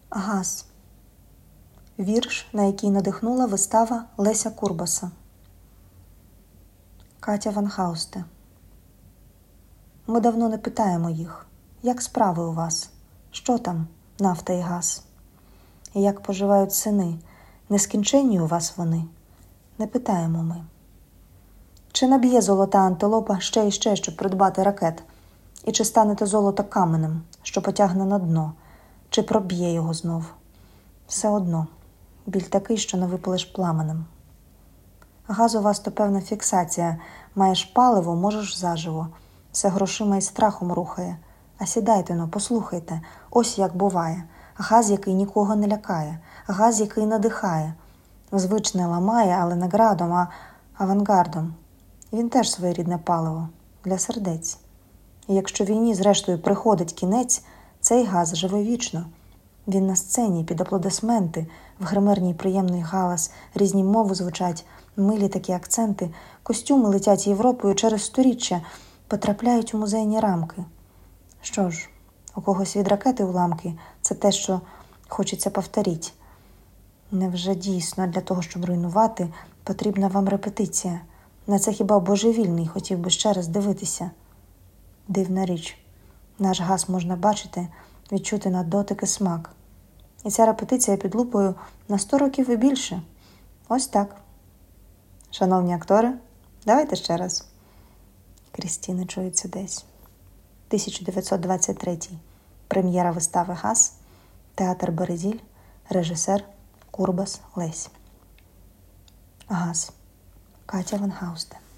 Газ. Вірш, на який надихнула вистава Леся Курбаса. Катя Ван Хаусте. Ми давно не питаємо їх, як справи у вас, що там нафта і газ? І як поживають сини, нескінченні у вас вони? Не питаємо ми. Чи наб'є золота антилопа ще і ще, щоб придбати ракет? І чи станете золото каменем, що потягне на дно? Чи проб'є його знов? Все одно. Біль такий, що не випалиш пламенем. Газ у вас то певна фіксація. Маєш паливо, можеш заживо. Все грошима і страхом рухає. А сідайте-но, послухайте, ось як буває. Газ, який нікого не лякає. Газ, який надихає. Звичне ламає, але не градом, а авангардом. Він теж своєрідне паливо. Для сердець. І якщо війні зрештою приходить кінець, цей газ живе вічно. Він на сцені, під аплодисменти, в гримерній приємний галас, різні мови звучать, милі такі акценти, костюми летять Європою через сторіччя, потрапляють у музейні рамки. Що ж, у когось від ракети уламки – це те, що хочеться повторіть. Невже дійсно для того, щоб руйнувати, потрібна вам репетиція? На це хіба божевільний хотів би ще раз дивитися? Дивна річ. Наш газ можна бачити, відчути на дотик і смак. І ця репетиція під лупою на 100 років і більше. Ось так. Шановні актори, давайте ще раз. Крізь стіни чується десь. 1923. Прем'єра вистави «Газ», театр «Березіль», режисер Курбас Лесь. Газ. Катя Ван Хаусте.